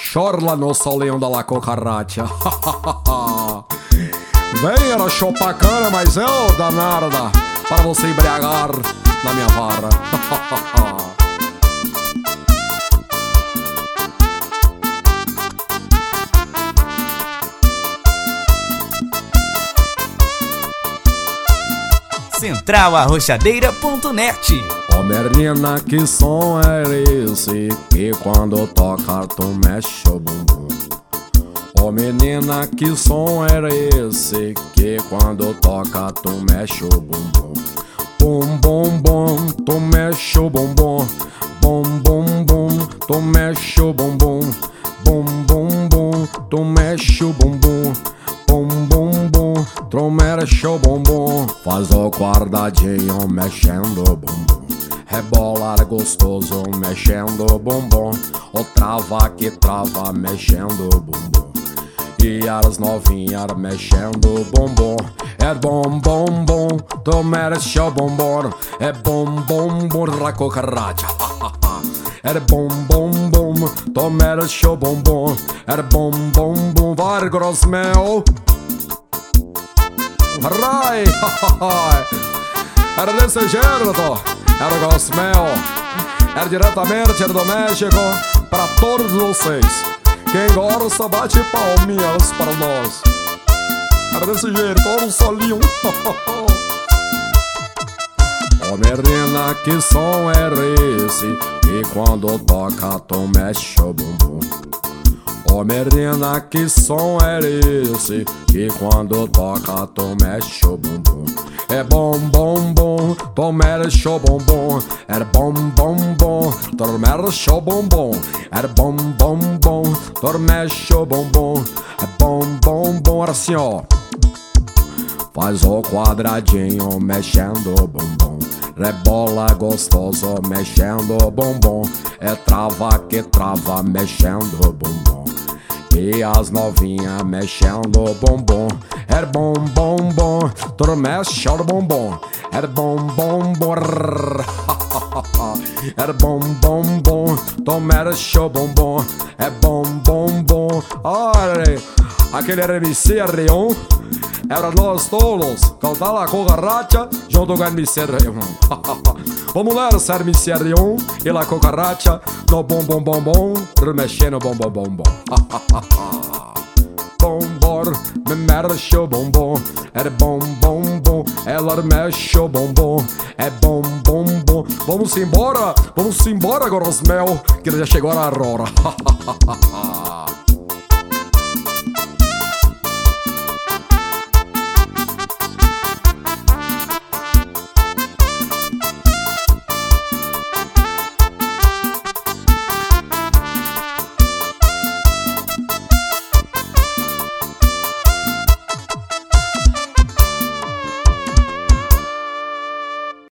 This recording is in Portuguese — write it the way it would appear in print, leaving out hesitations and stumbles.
Chorla no solinho da la cucaracha. Vem, era chopacana, mas eu danada para você embriagar na minha vara. Centralarrochadeira.net. Ó menina, que som é esse que quando toca tu mexe o bumbum? Ó menina, que som é esse que quando toca tu mexe o bumbum? Bum bum bum, tu mexe o bumbum. Bum bum bum, tu mexe o bumbum. Bum bum bum, tu mexe o bumbum. Bum bum bum, tu mexe o bumbum. Faz o quadradinho mexendo o bumbum. Rebolar gostoso mexendo o bumbum. O trava que trava mexendo o bumbum. E as novinhas mexendo o bumbum. É bom, bom, bom, tu mexe o bumbum. É bom, bom, bom, la cucaracha. É bom, bom, bom, tu mexe o bumbum. É bom, bom, bom, vai grosmel. Rai, era desse jeito, era grosmel. Era diretamente do México para todos vocês. Quem gosta bate palminhas para nós. Era desse jeito, todo um solinho. Ó menina, que som é esse que quando toca tu mexe o bumbum? Ó menina, que som é esse que quando toca tu mexe o bumbum? É bom, bom, bom, tu mexe o bumbum. É bom, bom, bom, tu mexe o bumbum. É bom, bom, bom, tu mexe o bumbum. É bom, bom, bom, era assim ó. Faz o quadradinho mexendo o bumbum. Rebola gostoso mexendo o bumbum. É trava que trava mexendo o bumbum. E as novinhas mexendo o bumbum. É bom, bom, bom, tu mexe o bumbum. É bom, bom, bom. É bom, bom, bom, tu mexe o bumbum. É bom, bom, bom. Olha, aquele era MC Rion. Era nós todos cantar a cucaracha junto com a MC Rion. Vamos lá, ser MC Rion e la cucaracha no bom, bom, bom, bom, mexendo bom, bom, bom, bom. Bombor, me mexe o bumbum. É bom, bom, bom, ela mexe o bumbum. É bom, bom, bom. Vamos embora, Grosmel, que já chegou a hora.